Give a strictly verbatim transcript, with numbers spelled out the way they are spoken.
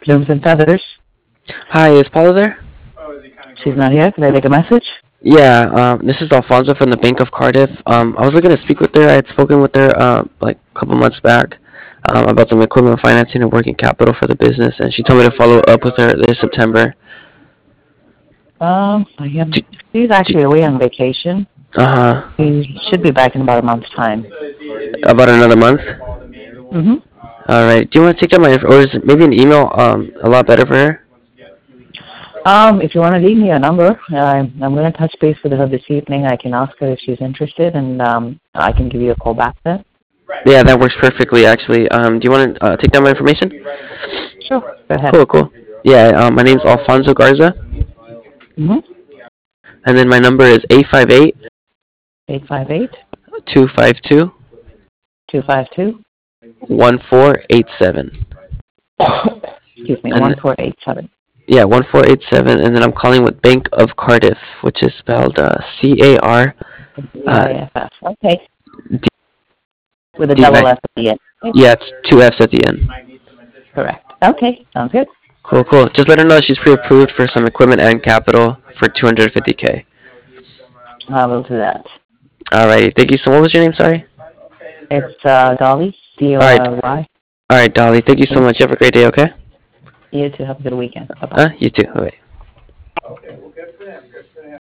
Plumes and Feathers. Hi, is Paula there? She's not here. Can I take a message? Yeah, um, this is Alfonso from the Bank of Cardiff. Um, I was looking to speak with her. I had spoken with her uh, like a couple months back um, about some equipment financing and working capital for the business, and she told me to follow up with her this September. Um, I am. Do, She's do, actually away on vacation. uh-huh. She should be back in about a month's time. About another month? Mm-hmm. Alright. Do you want to take down my info, or is maybe an email um, a lot better for her? Um, if you want to leave me a number, uh, I'm going to touch base with her this evening. I can ask her if she's interested, and um, I can give you a call back then. Yeah, that works perfectly, actually. Um, do you want to uh, take down my information? Sure. Go ahead. Cool, cool. Yeah, um, my name's Alfonso Garza, Mm-hmm. and then my number is eight five eight, eight five eight, two five two, two five two. one four eight seven. Excuse me, And one four eight seven. yeah, one four eight seven, and then I'm calling with Bank of Cardiff, which is spelled uh, C A R. C I F F. Okay. D- With a D- double F at the end. yeah, it's two F's at the end. Correct. Okay, sounds good. Cool, cool. Just let her know she's pre-approved for some equipment and capital for two hundred fifty k. I will do that. Alrighty, thank you so much. What was your name? Sorry. It's uh, Dolly, D O Alright, L Y. alright, Dolly. Thank you so much. You have a great day. Okay. You too. Have a good weekend. Bye-bye. Uh, you too. Bye.